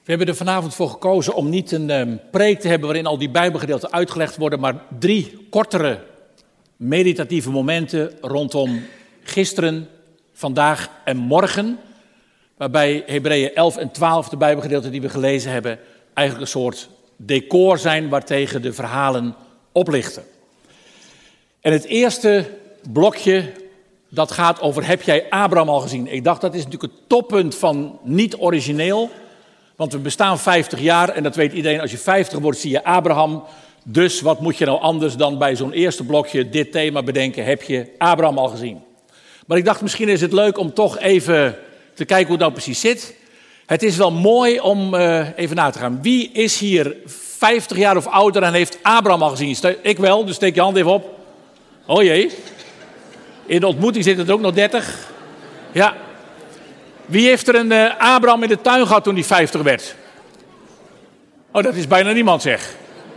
We hebben er vanavond voor gekozen om niet een preek te hebben waarin al die Bijbelgedeelten uitgelegd worden, maar 3 kortere meditatieve momenten rondom gisteren, vandaag en morgen. Waarbij Hebreeën 11 en 12, de Bijbelgedeelten die we gelezen hebben, eigenlijk een soort decor zijn waartegen de verhalen oplichten. En het eerste blokje, dat gaat over: heb jij Abraham al gezien? Ik dacht, dat is natuurlijk het toppunt van niet origineel. Want we bestaan 50 jaar en dat weet iedereen. Als je 50 wordt, zie je Abraham. Dus wat moet je nou anders dan bij zo'n eerste blokje dit thema bedenken? Heb je Abraham al gezien? Maar ik dacht, misschien is het leuk om toch even te kijken hoe het nou precies zit. Het is wel mooi om even na te gaan. Wie is hier 50 jaar of ouder en heeft Abraham al gezien? Ik wel, dus steek je hand even op. Oh jee. In de ontmoeting zitten er ook nog 30. Ja. Wie heeft er een Abraham in de tuin gehad toen hij 50 werd? Oh, dat is bijna niemand, zeg.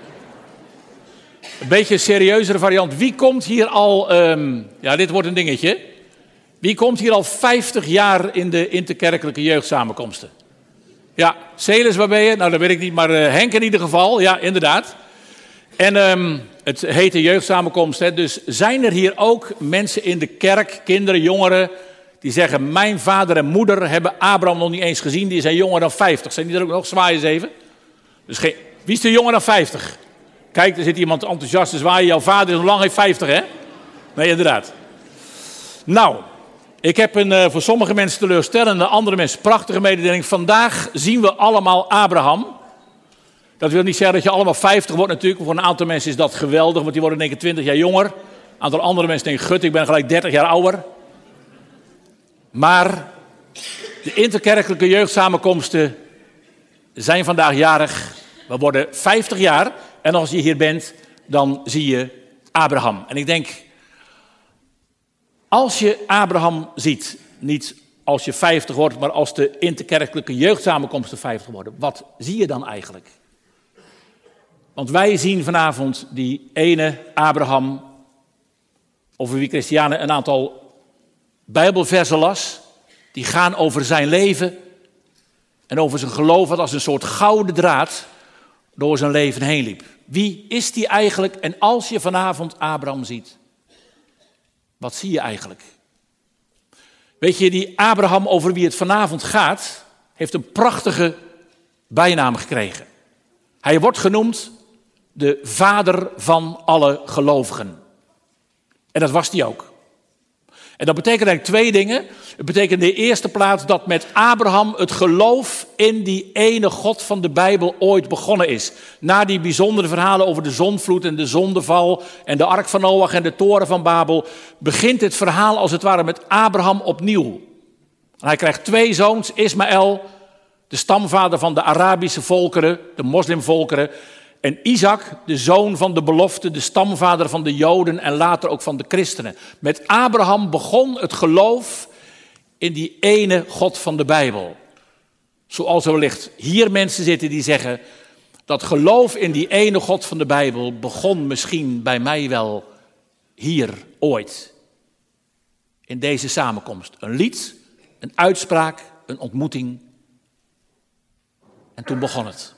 Een beetje een serieuzere variant. Wie komt hier al, ja, dit wordt een dingetje. Wie komt hier al 50 jaar in de interkerkelijke jeugdsamenkomsten? Ja, Celis, waar ben je? Nou, dat weet ik niet, maar Henk in ieder geval. Ja, inderdaad. En het heet de jeugdsamenkomst, hè. Dus zijn er hier ook mensen in de kerk, kinderen, jongeren, die zeggen: mijn vader en moeder hebben Abraham nog niet eens gezien, die zijn jonger dan 50. Zijn die er ook nog? Zwaai eens even. Dus wie is er jonger dan 50? Kijk, er zit iemand enthousiast te zwaaien. Jouw vader is nog lang geen 50, hè? Nee, inderdaad. Nou, ik heb voor sommige mensen teleurstellende, andere mensen prachtige mededeling. Vandaag zien we allemaal Abraham. Dat wil niet zeggen dat je allemaal 50 wordt natuurlijk. Voor een aantal mensen is dat geweldig, want die worden in één keer 20 jaar jonger. Een aantal andere mensen denken: gut, ik ben gelijk 30 jaar ouder. Maar de interkerkelijke jeugdsamenkomsten zijn vandaag jarig. We worden 50 jaar en als je hier bent, dan zie je Abraham. En ik denk, als je Abraham ziet, niet als je 50 wordt, maar als de interkerkelijke jeugdsamenkomsten 50 worden, wat zie je dan eigenlijk? Want wij zien vanavond die ene Abraham, over wie Christianen een aantal Bijbelversen las, die gaan over zijn leven en over zijn geloof, wat als een soort gouden draad door zijn leven heen liep. Wie is die eigenlijk? En als je vanavond Abraham ziet, wat zie je eigenlijk? Weet je, die Abraham over wie het vanavond gaat, heeft een prachtige bijnaam gekregen. Hij wordt genoemd de vader van alle gelovigen. En dat was hij ook. En dat betekent eigenlijk 2 dingen. Het betekent in de eerste plaats dat met Abraham het geloof in die ene God van de Bijbel ooit begonnen is. Na die bijzondere verhalen over de zondvloed en de zondeval en de ark van Noach en de toren van Babel, begint het verhaal als het ware met Abraham opnieuw. En hij krijgt 2 zoons, Ismaël, de stamvader van de Arabische volkeren, de moslimvolkeren, en Isaac, de zoon van de belofte, de stamvader van de Joden en later ook van de christenen. Met Abraham begon het geloof in die ene God van de Bijbel. Zoals er wellicht hier mensen zitten die zeggen: dat geloof in die ene God van de Bijbel begon misschien bij mij wel hier ooit. In deze samenkomst. Een lied, een uitspraak, een ontmoeting. En toen begon het.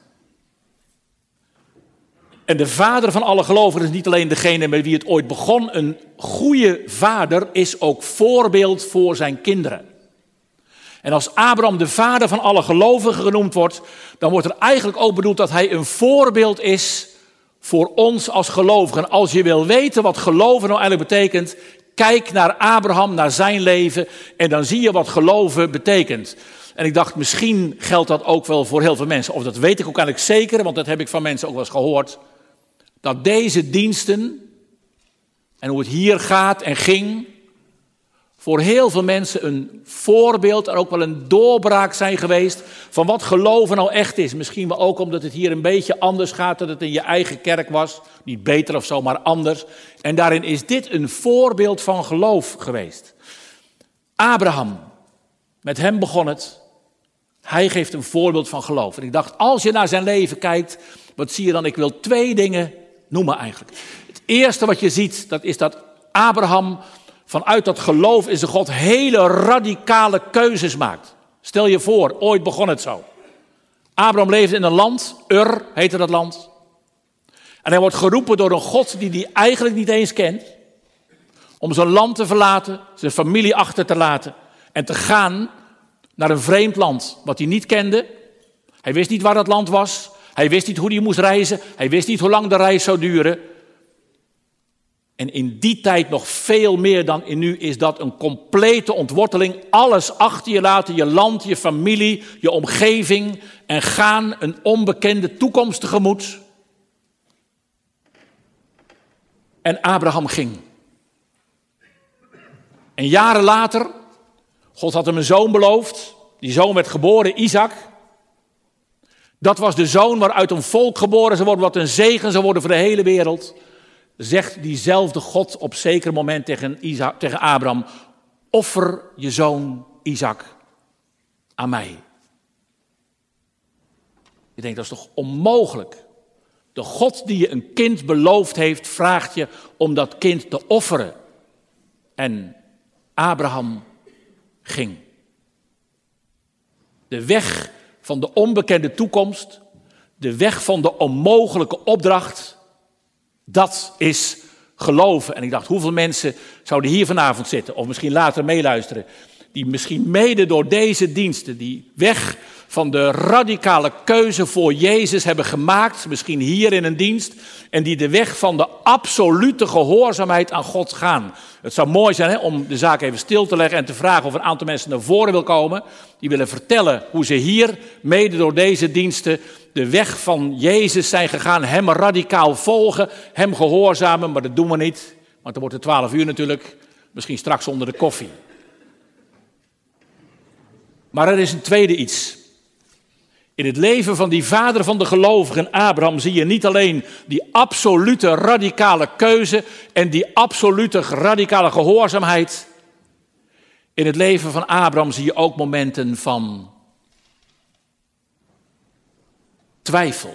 En de vader van alle gelovigen is niet alleen degene met wie het ooit begon. Een goede vader is ook voorbeeld voor zijn kinderen. En als Abraham de vader van alle gelovigen genoemd wordt, dan wordt er eigenlijk ook bedoeld dat hij een voorbeeld is voor ons als gelovigen. Als je wil weten wat geloven nou eigenlijk betekent, kijk naar Abraham, naar zijn leven, en dan zie je wat geloven betekent. En ik dacht, misschien geldt dat ook wel voor heel veel mensen. Of dat weet ik ook eigenlijk zeker, want dat heb ik van mensen ook wel eens gehoord. Dat deze diensten, en hoe het hier gaat en ging, voor heel veel mensen een voorbeeld en ook wel een doorbraak zijn geweest van wat geloven nou echt is. Misschien wel ook omdat het hier een beetje anders gaat dan het in je eigen kerk was. Niet beter of zo, maar anders. En daarin is dit een voorbeeld van geloof geweest. Abraham, met hem begon het. Hij geeft een voorbeeld van geloof. En ik dacht, als je naar zijn leven kijkt, wat zie je dan? Ik wil 2 dingen noemen eigenlijk. Het eerste wat je ziet, dat is dat Abraham vanuit dat geloof in zijn God hele radicale keuzes maakt. Stel je voor, ooit begon het zo. Abraham leefde in een land, Ur heette dat land. En hij wordt geroepen door een God die hij eigenlijk niet eens kent. Om zijn land te verlaten, zijn familie achter te laten. En te gaan naar een vreemd land wat hij niet kende. Hij wist niet waar dat land was. Hij wist niet hoe hij moest reizen. Hij wist niet hoe lang de reis zou duren. En in die tijd nog veel meer dan in nu is dat een complete ontworteling. Alles achter je laten, je land, je familie, je omgeving. En gaan een onbekende toekomst tegemoet. En Abraham ging. En jaren later, God had hem een zoon beloofd. Die zoon werd geboren, Isaac. Dat was de zoon waaruit een volk geboren zou worden, wat een zegen zou worden voor de hele wereld. Zegt diezelfde God op zeker moment tegen Abraham: offer je zoon Isaac aan mij. Je denkt, dat is toch onmogelijk? De God die je een kind beloofd heeft, vraagt je om dat kind te offeren. En Abraham ging. De weg van de onbekende toekomst, de weg van de onmogelijke opdracht, dat is geloven. En ik dacht, hoeveel mensen zouden hier vanavond zitten, of misschien later meeluisteren, die misschien mede door deze diensten, die weg van de radicale keuze voor Jezus hebben gemaakt, misschien hier in een dienst, en die de weg van de absolute gehoorzaamheid aan God gaan. Het zou mooi zijn om de zaak even stil te leggen en te vragen of een aantal mensen naar voren wil komen, die willen vertellen hoe ze hier, mede door deze diensten, de weg van Jezus zijn gegaan, hem radicaal volgen, hem gehoorzamen, maar dat doen we niet, want dan wordt het 12 uur natuurlijk, misschien straks onder de koffie. Maar er is een tweede iets. In het leven van die vader van de gelovigen, Abraham, zie je niet alleen die absolute radicale keuze en die absolute radicale gehoorzaamheid. In het leven van Abraham zie je ook momenten van twijfel.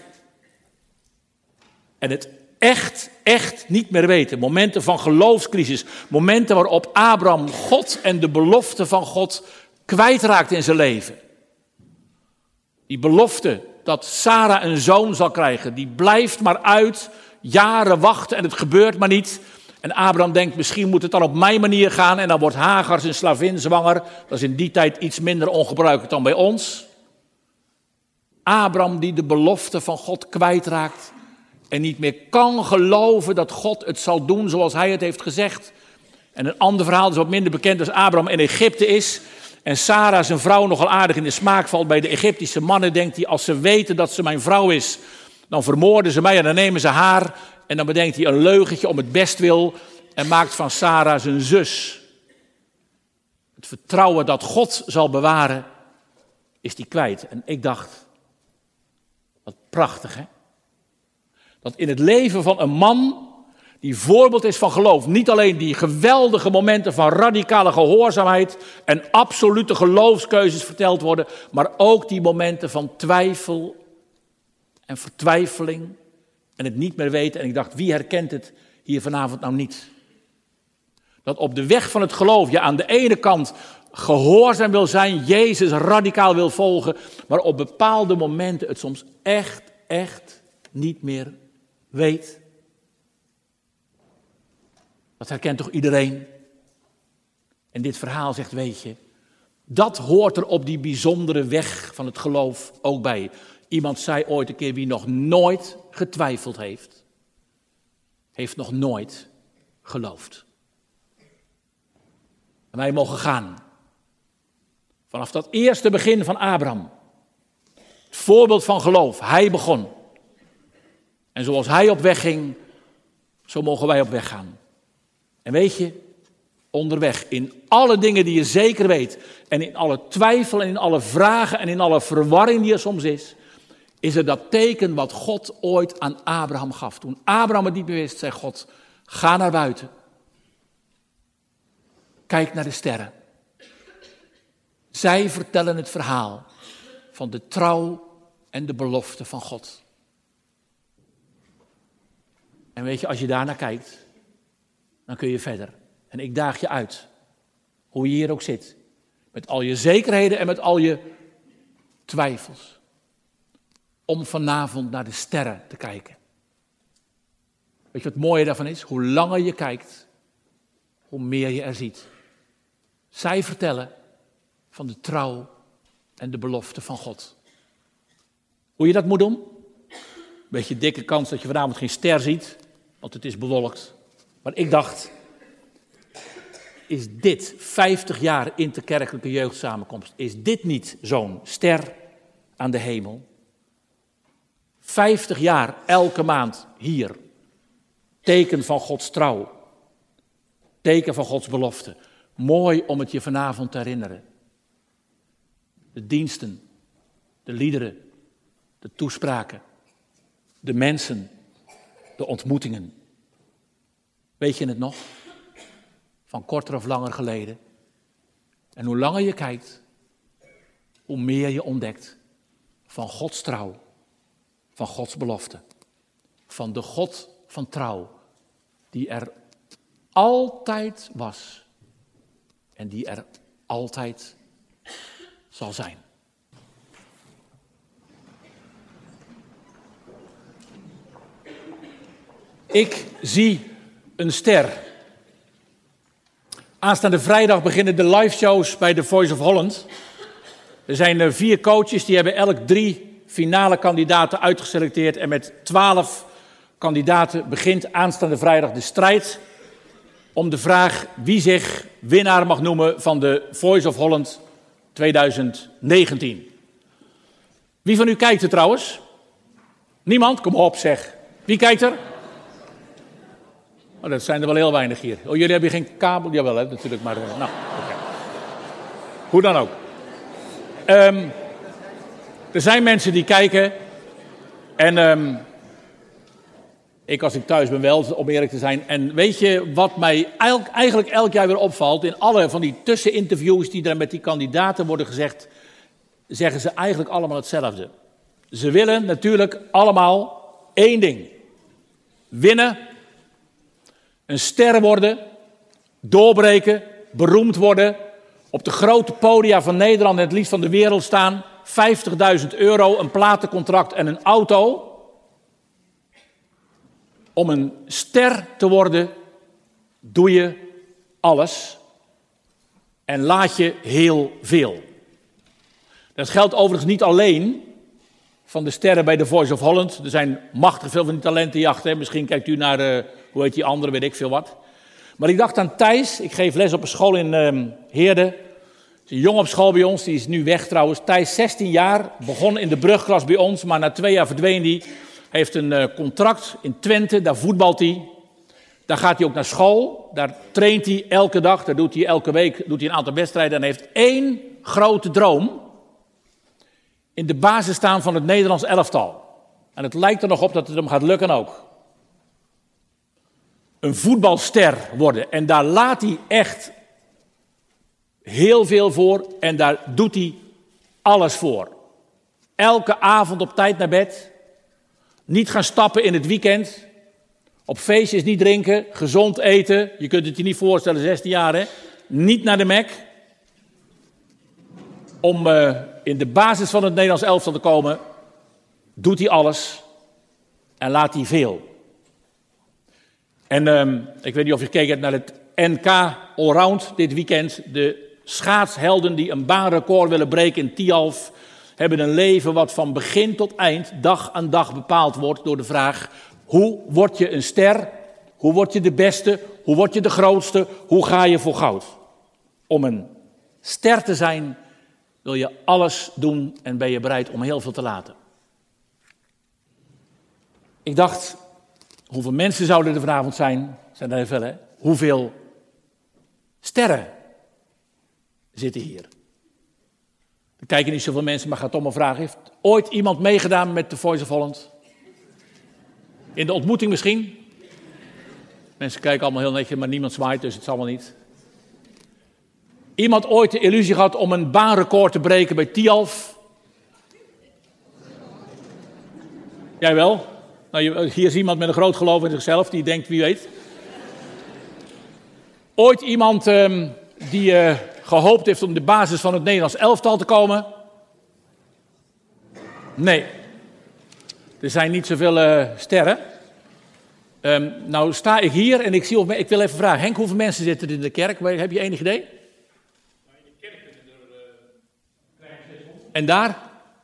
En het echt niet meer weten. Momenten van geloofscrisis. Momenten waarop Abraham God en de belofte van God kwijtraakt in zijn leven. Die belofte dat Sarah een zoon zal krijgen, die blijft maar uit, jaren wachten en het gebeurt maar niet. En Abraham denkt, misschien moet het dan op mijn manier gaan en dan wordt Hagar zijn slavin zwanger. Dat is in die tijd iets minder ongebruikelijk dan bij ons. Abraham die de belofte van God kwijtraakt en niet meer kan geloven dat God het zal doen zoals hij het heeft gezegd. En een ander verhaal is wat minder bekend als Abraham in Egypte is. En Sarah, zijn vrouw, nogal aardig in de smaak valt bij de Egyptische mannen. Denkt hij, als ze weten dat ze mijn vrouw is, dan vermoorden ze mij en dan nemen ze haar. En dan bedenkt hij een leugentje om het bestwil en maakt van Sarah zijn zus. Het vertrouwen dat God zal bewaren, is die kwijt. En ik dacht, wat prachtig hè. Dat in het leven van een man die voorbeeld is van geloof, niet alleen die geweldige momenten van radicale gehoorzaamheid en absolute geloofskeuzes verteld worden, maar ook die momenten van twijfel en vertwijfeling en het niet meer weten. En ik dacht, wie herkent het hier vanavond nou niet? Dat op de weg van het geloof je aan de ene kant gehoorzaam wil zijn, Jezus radicaal wil volgen, maar op bepaalde momenten het soms echt niet meer weet. Dat herkent toch iedereen? En dit verhaal zegt, weet je, dat hoort er op die bijzondere weg van het geloof ook bij. Iemand zei ooit een keer, wie nog nooit getwijfeld heeft, heeft nog nooit geloofd. En wij mogen gaan. Vanaf dat eerste begin van Abraham. Het voorbeeld van geloof. Hij begon. En zoals hij op weg ging, zo mogen wij op weg gaan. En weet je, onderweg, in alle dingen die je zeker weet, en in alle twijfel en in alle vragen en in alle verwarring die er soms is er dat teken wat God ooit aan Abraham gaf. Toen Abraham het niet meer wist, zei God, ga naar buiten. Kijk naar de sterren. Zij vertellen het verhaal van de trouw en de belofte van God. En weet je, als je daarnaar kijkt, dan kun je verder. En ik daag je uit, hoe je hier ook zit, met al je zekerheden en met al je twijfels. om vanavond naar de sterren te kijken. Weet je wat het mooie daarvan is? Hoe langer je kijkt, hoe meer je er ziet. Zij vertellen van de trouw en de belofte van God. Hoe je dat moet doen? Beetje dikke kans dat je vanavond geen ster ziet, want het is bewolkt. Maar ik dacht, is dit 50 jaar interkerkelijke jeugdsamenkomst, is dit niet zo'n ster aan de hemel? 50 jaar elke maand hier. Teken van Gods trouw. Teken van Gods belofte. Mooi om het je vanavond te herinneren. De diensten, de liederen, de toespraken, de mensen, de ontmoetingen. Weet je het nog? Van korter of langer geleden. En hoe langer je kijkt, hoe meer je ontdekt van Gods trouw, van Gods belofte. Van de God van trouw, die er altijd was en die er altijd zal zijn. Ik zie een ster. Aanstaande vrijdag beginnen de live shows bij The Voice of Holland. Er zijn 4 coaches, die hebben elk 3 finale kandidaten uitgeselecteerd. En met 12 kandidaten begint aanstaande vrijdag de strijd om de vraag wie zich winnaar mag noemen van de Voice of Holland 2019. Wie van u kijkt er trouwens? Niemand? Kom op zeg. Wie kijkt er? Oh, dat zijn er wel heel weinig hier. Oh, jullie hebben geen kabel? Jawel, hè, natuurlijk. Maar, nou, okay. Hoe dan ook. Er zijn mensen die kijken. En ik als ik thuis ben wel, om eerlijk te zijn. En weet je wat mij eigenlijk elk jaar weer opvalt? In alle van die tusseninterviews die er met die kandidaten worden gezegd, zeggen ze eigenlijk allemaal hetzelfde. Ze willen natuurlijk allemaal 1 ding. Winnen. Een ster worden, doorbreken, beroemd worden, op de grote podia van Nederland en het liefst van de wereld staan, €50.000, een platencontract en een auto. Om een ster te worden, doe je alles en laat je heel veel. Dat geldt overigens niet alleen van de sterren bij The Voice of Holland. Er zijn machtig veel van die talentenjachten. Misschien kijkt u naar, hoe heet die andere, weet ik veel wat. Maar ik dacht aan Thijs. Ik geef les op een school in Heerde. Het is een jongen op school bij ons, die is nu weg trouwens. Thijs, 16 jaar, begon in de brugklas bij ons, maar na 2 jaar verdween hij. Hij heeft een contract in Twente, daar voetbalt hij. Daar gaat hij ook naar school, daar traint hij elke dag, daar doet hij elke week een aantal wedstrijden. En hij heeft 1 grote droom: in de basis staan van het Nederlands elftal. En het lijkt er nog op dat het hem gaat lukken ook. Een voetbalster worden. En daar laat hij echt heel veel voor. En daar doet hij alles voor. Elke avond op tijd naar bed. Niet gaan stappen in het weekend. Op feestjes niet drinken. Gezond eten. Je kunt het je niet voorstellen, 16 jaar hè. Niet naar de Mac. Om in de basis van het Nederlands elftal te komen, doet hij alles en laat hij veel. En ik weet niet of je gekeken hebt naar het NK Allround dit weekend. De schaatshelden die een baanrecord willen breken in Tialf, hebben een leven wat van begin tot eind, dag aan dag bepaald wordt door de vraag: hoe word je een ster? Hoe word je de beste? Hoe word je de grootste? Hoe ga je voor goud? Om een ster te zijn wil je alles doen en ben je bereid om heel veel te laten. Ik dacht, hoeveel mensen zouden er vanavond zijn? Zijn er heel veel, hè? Hoeveel sterren zitten hier? Er kijken niet zoveel mensen, maar ga toch maar vragen. Heeft ooit iemand meegedaan met The Voice of Holland? In de ontmoeting misschien? Mensen kijken allemaal heel netjes, maar niemand zwaait, dus het zal wel niet. Iemand ooit de illusie gehad om een baanrecord te breken bij Tialf? Jij wel? Nou, hier is iemand met een groot geloof in zichzelf, die denkt, wie weet. Ooit iemand die gehoopt heeft om de basis van het Nederlands elftal te komen? Nee. Er zijn niet zoveel sterren. Nou sta ik hier en ik wil even vragen. Henk, hoeveel mensen zitten er in de kerk? Heb je enig idee? In de kerk zitten er... En daar?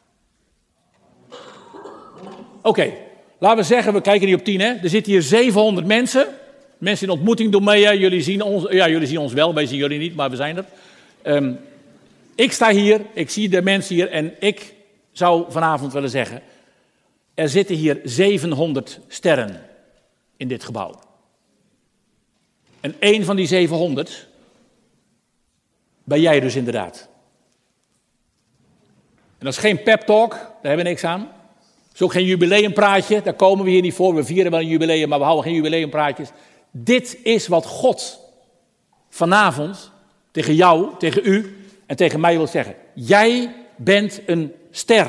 Oké, laten we zeggen, we kijken niet op 10, hè. Er zitten hier 700 mensen. Mensen in ontmoeting doen mee. Jullie zien ons wel, wij zien jullie niet, maar we zijn er. Ik sta hier, ik zie de mensen hier en ik zou vanavond willen zeggen... Er zitten hier 700 sterren in dit gebouw. En één van die 700 ben jij dus inderdaad. En dat is geen pep talk, daar hebben we niks aan. Het is ook geen jubileumpraatje, daar komen we hier niet voor. We vieren wel een jubileum, maar we houden geen jubileumpraatjes. Dit is wat God vanavond tegen jou, tegen u en tegen mij wil zeggen. Jij bent een ster.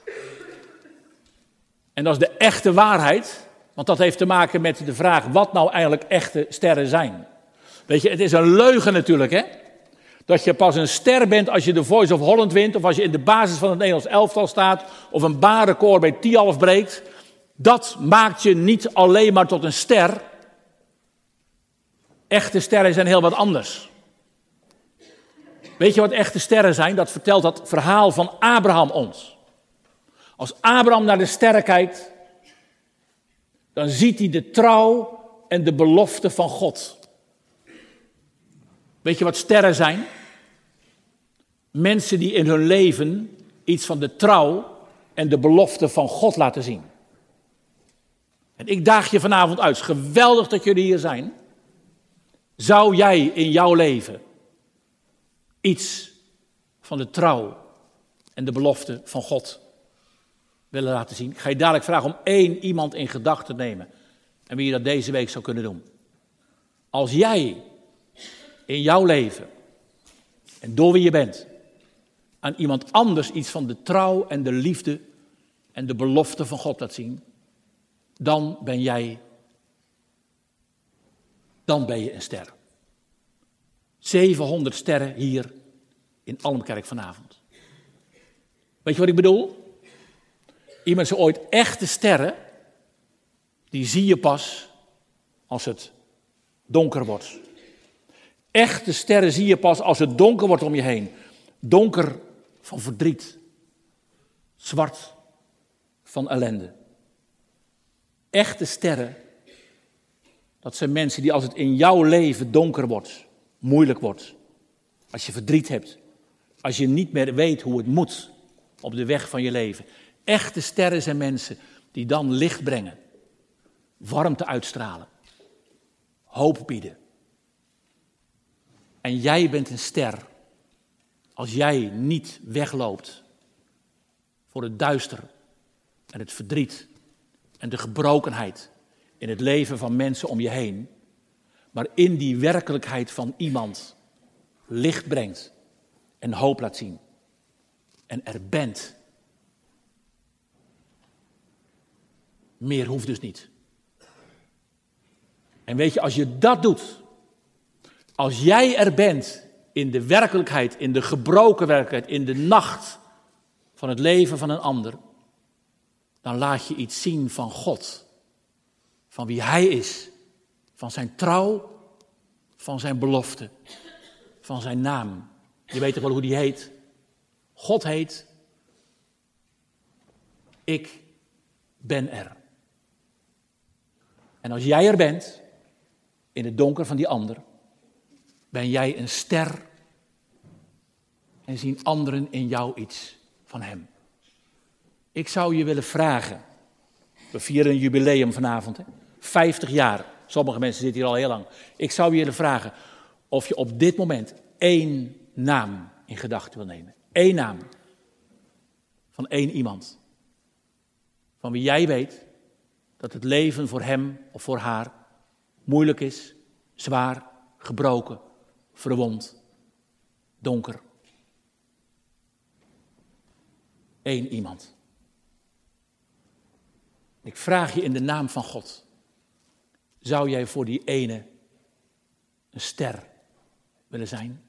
En dat is de echte waarheid, want dat heeft te maken met de vraag wat nou eigenlijk echte sterren zijn. Weet je, het is een leugen natuurlijk, hè. Dat je pas een ster bent als je de Voice of Holland wint, of als je in de basis van het Nederlands elftal staat, of een baanrecord bij Tialf breekt. Dat maakt je niet alleen maar tot een ster. Echte sterren zijn heel wat anders. Weet je wat echte sterren zijn? Dat vertelt dat verhaal van Abraham ons. Als Abraham naar de sterren kijkt, dan ziet hij de trouw en de belofte van God. Weet je wat sterren zijn? Mensen die in hun leven iets van de trouw en de belofte van God laten zien. En ik daag je vanavond uit, het is geweldig dat jullie hier zijn. Zou jij in jouw leven iets van de trouw en de belofte van God willen laten zien? Ik ga je dadelijk vragen om 1 iemand in gedachten te nemen. En wie je dat deze week zou kunnen doen. Als jij in jouw leven en door wie je bent aan iemand anders iets van de trouw en de liefde en de belofte van God laat zien, dan ben je een ster. 700 sterren hier in Almkerk vanavond. Weet je wat ik bedoel? Iemand zo ooit echte sterren, die zie je pas als het donker wordt. Echte sterren zie je pas als het donker wordt om je heen. Donker van verdriet. Zwart van ellende. Echte sterren, dat zijn mensen die als het in jouw leven donker wordt, moeilijk wordt. Als je verdriet hebt. Als je niet meer weet hoe het moet op de weg van je leven. Echte sterren zijn mensen die dan licht brengen. Warmte uitstralen. Hoop bieden. En jij bent een ster. Als jij niet wegloopt voor het duister en het verdriet en de gebrokenheid in het leven van mensen om je heen, maar in die werkelijkheid van iemand licht brengt en hoop laat zien. En er bent. Meer hoeft dus niet. En weet je, als je dat doet, als jij er bent in de werkelijkheid, in de gebroken werkelijkheid, in de nacht van het leven van een ander, dan laat je iets zien van God, van wie Hij is, van zijn trouw, van zijn belofte, van zijn naam. Je weet toch wel hoe die heet? God heet, ik ben er. En als jij er bent, in het donker van die ander, ben jij een ster en zien anderen in jou iets van hem. Ik zou je willen vragen, we vieren een jubileum vanavond, hè? 50 jaar, sommige mensen zitten hier al heel lang. Ik zou je willen vragen of je op dit moment 1 naam in gedachten wil nemen. 1 naam van 1 iemand. Van wie jij weet dat het leven voor hem of voor haar moeilijk is, zwaar, gebroken, verwond, donker. 1 iemand. Ik vraag je in de naam van God, zou jij voor die ene een ster willen zijn?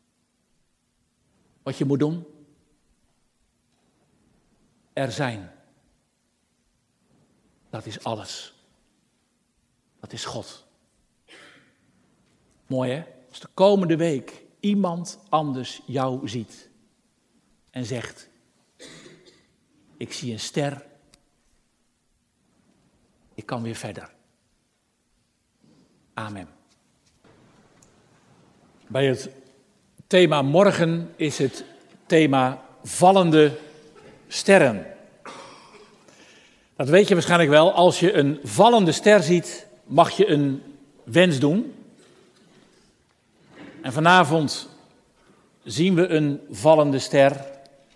Wat je moet doen? Er zijn. Dat is alles. Dat is God. Mooi hè? Als de komende week iemand anders jou ziet en zegt, ik zie een ster, ik kan weer verder. Amen. Bij het thema morgen is het thema vallende sterren. Dat weet je waarschijnlijk wel. Als je een vallende ster ziet, mag je een wens doen. En vanavond zien we een vallende ster.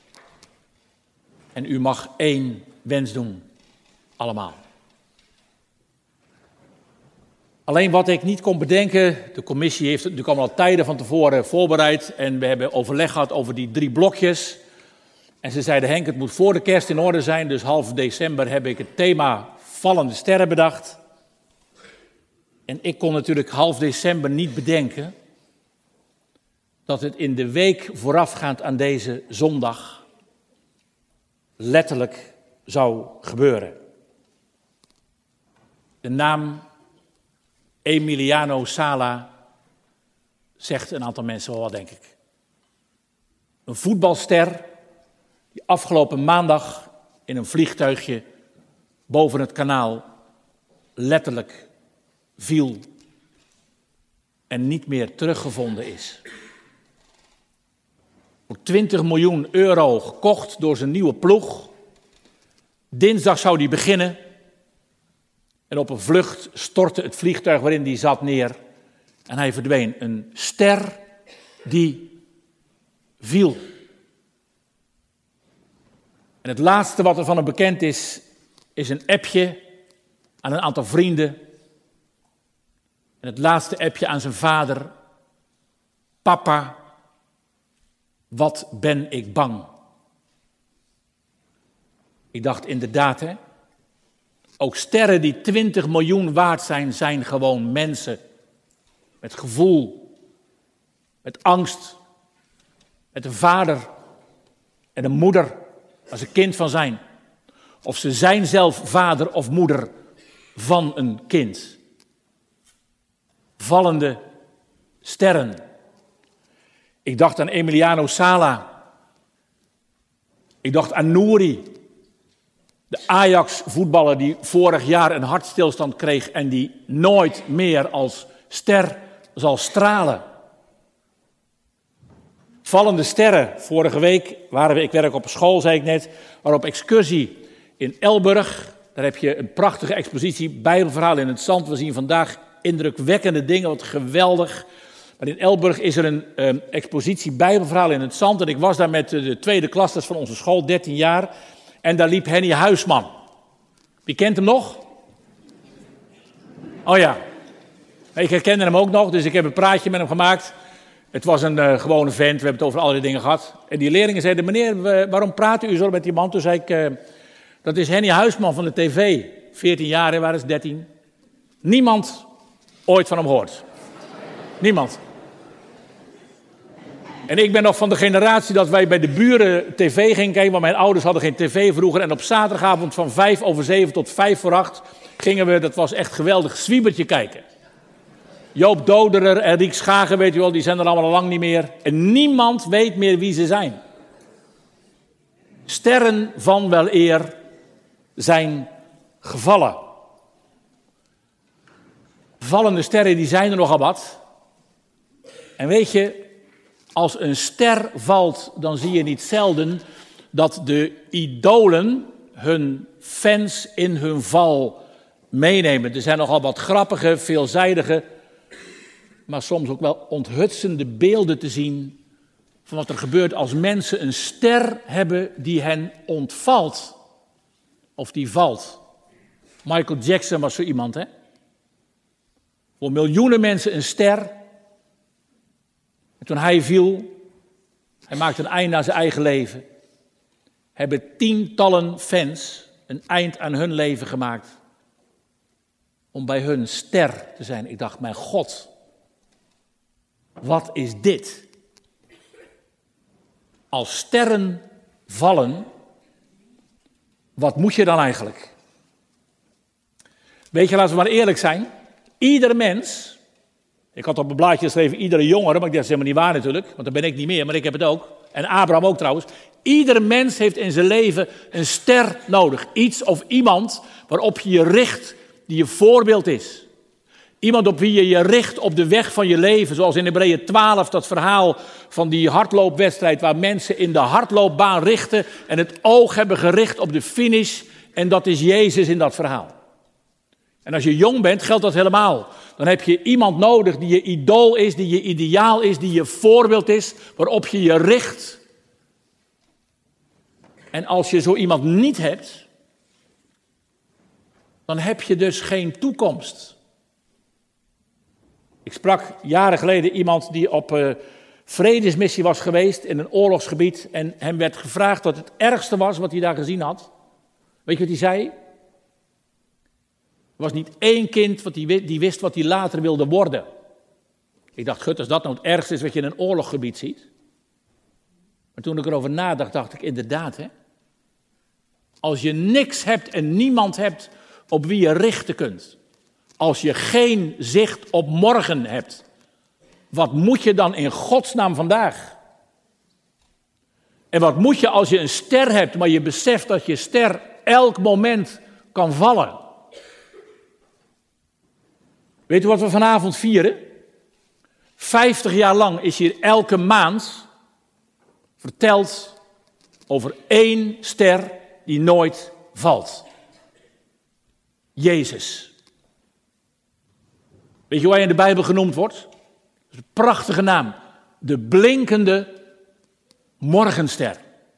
En u mag 1 wens doen. Allemaal. Alleen wat ik niet kon bedenken, de commissie heeft het natuurlijk allemaal al tijden van tevoren voorbereid. En we hebben overleg gehad over die 3 blokjes. En ze zeiden, Henk, het moet voor de kerst in orde zijn. Dus half december heb ik het thema vallende sterren bedacht. En ik kon natuurlijk half december niet bedenken dat het in de week voorafgaand aan deze zondag letterlijk zou gebeuren. De naam Emiliano Sala zegt een aantal mensen wel wat, denk ik. Een voetbalster die afgelopen maandag in een vliegtuigje boven het kanaal letterlijk viel en niet meer teruggevonden is. Voor 20 miljoen euro gekocht door zijn nieuwe ploeg. Dinsdag zou die beginnen. En op een vlucht stortte het vliegtuig waarin hij zat neer. En hij verdween. Een ster die viel. En het laatste wat er van hem bekend is, is een appje aan een aantal vrienden. En het laatste appje aan zijn vader. Papa, wat ben ik bang. Ik dacht inderdaad, hè. Ook sterren die 20 miljoen waard zijn, zijn gewoon mensen. Met gevoel, met angst, met een vader en een moeder waar ze kind van zijn. Of ze zijn zelf vader of moeder van een kind. Vallende sterren. Ik dacht aan Emiliano Sala. Ik dacht aan Nouri. De Ajax-voetballer die vorig jaar een hartstilstand kreeg en die nooit meer als ster zal stralen. Vallende sterren. Vorige week waren we, ik werk op een school, zei ik net, maar op excursie in Elburg. Daar heb je een prachtige expositie, Bijbelverhalen in het zand. We zien vandaag indrukwekkende dingen, wat geweldig. Maar in Elburg is er een expositie Bijbelverhalen in het zand. En ik was daar met de tweede klassers van onze school, 13 jaar. En daar liep Henny Huisman. Wie kent hem nog? Oh ja. Ik herkende hem ook nog, dus ik heb een praatje met hem gemaakt. Het was een gewone vent, we hebben het over allerlei dingen gehad. En die leerlingen zeiden, meneer, waarom praat u zo met die man? Toen zei ik, dat is Henny Huisman van de tv. 14 jaar, hè, waren ze 13. Niemand ooit van hem gehoord. Niemand. En ik ben nog van de generatie dat wij bij de buren tv gingen kijken, want mijn ouders hadden geen tv vroeger. En op zaterdagavond van 7:05 tot 7:55 gingen we, dat was echt geweldig, Zwiebertje kijken. Joop Doderer en Riek Schagen, weet u wel, die zijn er allemaal al lang niet meer. En niemand weet meer wie ze zijn. Sterren van weleer zijn gevallen. Vallende sterren, die zijn er nogal wat. En weet je, als een ster valt, dan zie je niet zelden dat de idolen hun fans in hun val meenemen. Er zijn nogal wat grappige, veelzijdige, maar soms ook wel onthutsende beelden te zien van wat er gebeurt als mensen een ster hebben die hen ontvalt. Of die valt. Michael Jackson was zo iemand, hè? Voor miljoenen mensen een ster. En toen hij viel, hij maakte een einde aan zijn eigen leven. Hebben tientallen fans een eind aan hun leven gemaakt. Om bij hun ster te zijn. Ik dacht, mijn God, wat is dit? Als sterren vallen, wat moet je dan eigenlijk? Weet je, laten we maar eerlijk zijn. Ieder mens, ik had op mijn blaadje geschreven iedere jongere, maar ik dacht, dat is helemaal niet waar natuurlijk, want dan ben ik niet meer, maar ik heb het ook. En Abraham ook trouwens. Ieder mens heeft in zijn leven een ster nodig. Iets of iemand waarop je je richt, die je voorbeeld is. Iemand op wie je je richt op de weg van je leven. Zoals in Hebreeën 12, dat verhaal van die hardloopwedstrijd waar mensen in de hardloopbaan richten en het oog hebben gericht op de finish. En dat is Jezus in dat verhaal. En als je jong bent, geldt dat helemaal. Dan heb je iemand nodig die je idool is, die je ideaal is, die je voorbeeld is, waarop je je richt. En als je zo iemand niet hebt, dan heb je dus geen toekomst. Ik sprak jaren geleden iemand die op vredesmissie was geweest in een oorlogsgebied en hem werd gevraagd wat het ergste was wat hij daar gezien had. Weet je wat hij zei? Er was niet één kind die wist wat hij later wilde worden. Ik dacht, gut, als dat nou het ergste is wat je in een oorlogsgebied ziet. Maar toen ik erover nadacht, dacht ik inderdaad, hè. Als je niks hebt en niemand hebt op wie je richten kunt. Als je geen zicht op morgen hebt. Wat moet je dan in godsnaam vandaag? En wat moet je als je een ster hebt, maar je beseft dat je ster elk moment kan vallen? Weet u wat we vanavond vieren? 50 jaar lang is hier elke maand verteld over één ster die nooit valt. Jezus. Weet je hoe hij in de Bijbel genoemd wordt? Dat is een prachtige naam. De blinkende morgenster.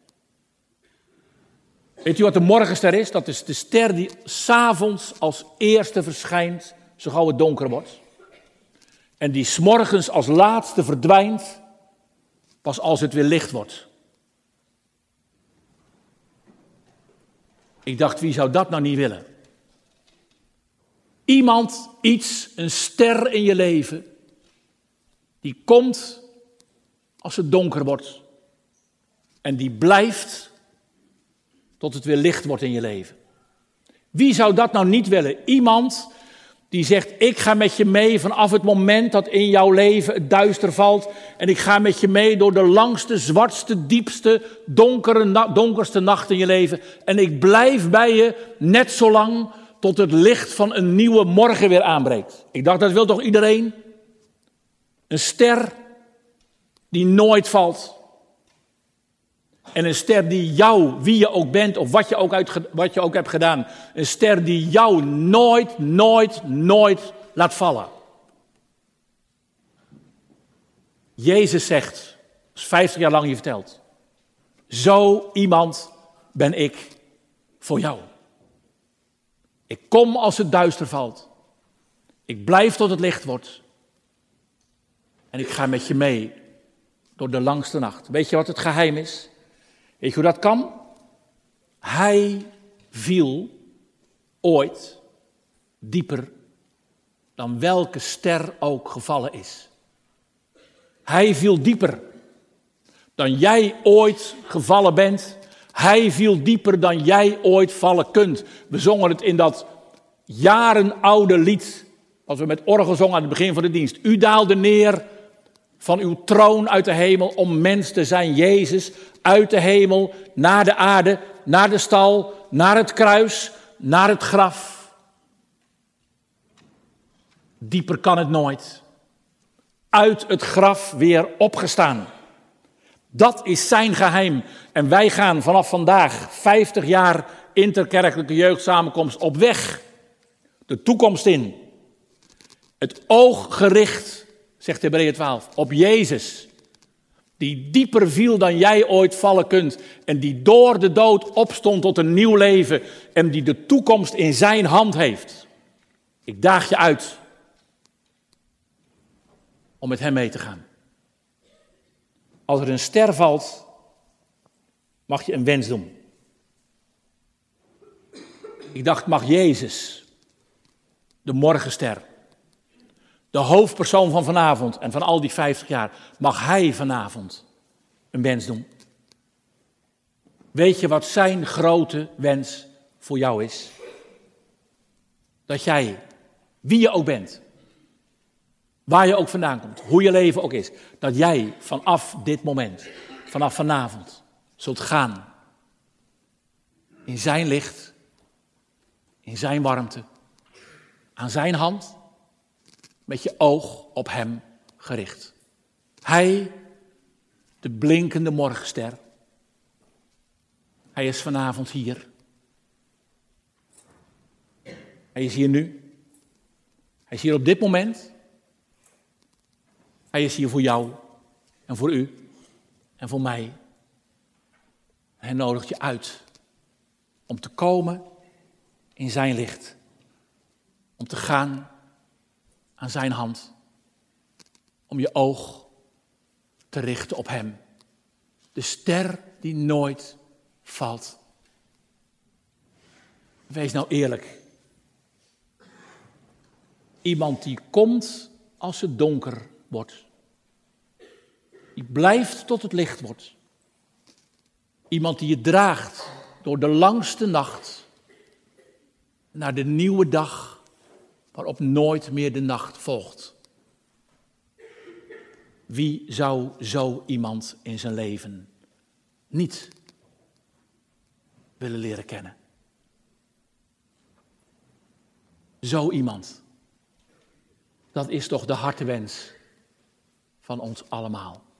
Weet u wat de morgenster is? Dat is de ster die 's avonds als eerste verschijnt, zo gauw het donker wordt. En die 's morgens als laatste verdwijnt, pas als het weer licht wordt. Ik dacht, wie zou dat nou niet willen? Iemand, iets, een ster in je leven, die komt als het donker wordt. En die blijft tot het weer licht wordt in je leven. Wie zou dat nou niet willen? Iemand die zegt, ik ga met je mee vanaf het moment dat in jouw leven het duister valt. En ik ga met je mee door de langste, zwartste, diepste, donkerste nacht in je leven. En ik blijf bij je net zo lang tot het licht van een nieuwe morgen weer aanbreekt. Ik dacht, dat wil toch iedereen? Een ster die nooit valt. En een ster die jou, wie je ook bent of wat je ook hebt gedaan. Een ster die jou nooit laat vallen. Jezus zegt, dat is 50 jaar lang hier verteld. Zo iemand ben ik voor jou. Ik kom als het duister valt. Ik blijf tot het licht wordt. En ik ga met je mee door de langste nacht. Weet je wat het geheim is? Weet je hoe dat kan? Hij viel ooit dieper dan welke ster ook gevallen is. Hij viel dieper dan jij ooit gevallen bent. Hij viel dieper dan jij ooit vallen kunt. We zongen het in dat jarenoude lied, wat we met orgel zongen aan het begin van de dienst. U daalde neer van uw troon uit de hemel om mens te zijn, Jezus, uit de hemel, naar de aarde, naar de stal, naar het kruis, naar het graf. Dieper kan het nooit. Uit het graf weer opgestaan. Dat is zijn geheim. En wij gaan vanaf vandaag 50 jaar interkerkelijke jeugdsamenkomst op weg. De toekomst in. Het oog gericht, zegt Hebreeën 12, op Jezus. Die dieper viel dan jij ooit vallen kunt. En die door de dood opstond tot een nieuw leven. En die de toekomst in zijn hand heeft. Ik daag je uit om met hem mee te gaan. Als er een ster valt, mag je een wens doen. Ik dacht, mag Jezus, de morgenster, de hoofdpersoon van vanavond en van al die 50 jaar, mag hij vanavond een wens doen? Weet je wat zijn grote wens voor jou is? dat jij, wie je ook bent, waar je ook vandaan komt, hoe je leven ook is, dat jij vanaf dit moment, vanaf vanavond, zult gaan in zijn licht, in zijn warmte, aan zijn hand, met je oog op hem gericht. Hij, de blinkende morgenster, hij is vanavond hier. Hij is hier nu. Hij is hier op dit moment. Hij is hier voor jou en voor u en voor mij. Hij nodigt je uit om te komen in zijn licht. Om te gaan aan zijn hand. Om je oog te richten op hem. De ster die nooit valt. Wees nou eerlijk. Iemand die komt als het donker wordt. Die blijft tot het licht wordt. Iemand die je draagt door de langste nacht naar de nieuwe dag waarop nooit meer de nacht volgt. Wie zou zo iemand in zijn leven niet willen leren kennen? Zo iemand. Dat is toch de hartewens van ons allemaal.